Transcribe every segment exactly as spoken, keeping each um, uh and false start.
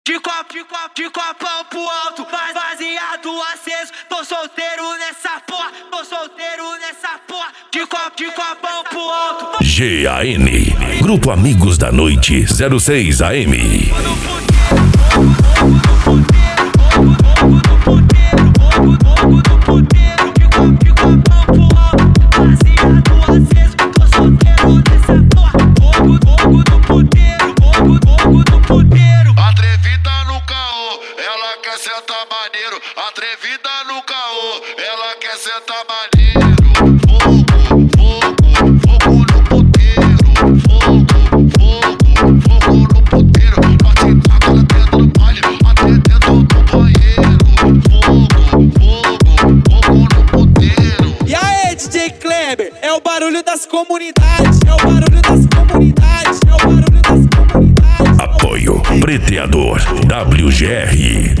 De copo, de copo, de copão pro alto, baseado aceso. Tô solteiro nessa porra, tô solteiro nessa porra. De copo, de copão pro alto. G A N, Grupo Amigos da Noite, zero seis A M. Atrevida no caô, ela quer sentar maneiro. Atrevida no caô, ela quer sentar maneiro. Fogo, fogo, fogo no puteiro. Fogo, fogo, fogo no puteiro. Bate taca dentro do baile, até dentro do banheiro. Fogo, fogo, fogo no puteiro. E aí, D J Kleber, é o barulho das comunidades. É o barulho das comunidades. É o barulho das comunidades. Apoio Preteador W G R.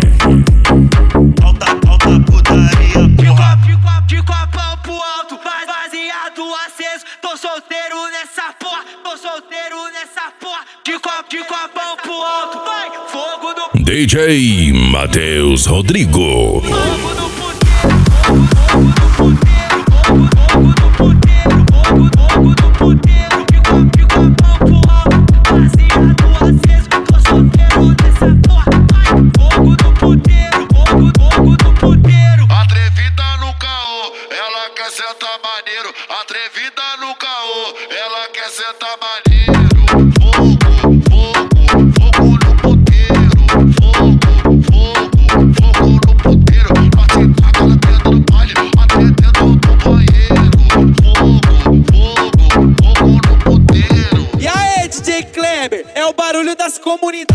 Alta, alta putaria, De porra. copo, de copo, de copão pro alto, baseado aceso. Tô solteiro nessa porra, tô solteiro nessa porra. De copo, de copão pro alto, vai, fogo no D J Matheus Rodrigo. fogo no puteiro, fogo no puteiro, fogo no puteiro, fogo no puteiro. De copo, de copão pro alto, baseado aceso. Tô solteiro nessa porra, vai, fogo no puteiro, fogo, fogo no puteiro. Atrevida no caô, ela quer sentar maneiro. Atrevida no caô, ela quer sentar maneiro. Fogo, fogo, fogo no puteiro. Fogo, fogo, fogo no puteiro. Bate taca dentro do baile, até dentro do banheiro. Fogo, fogo, fogo no puteiro. E aí, D J Kleber, é o barulho das comunidades.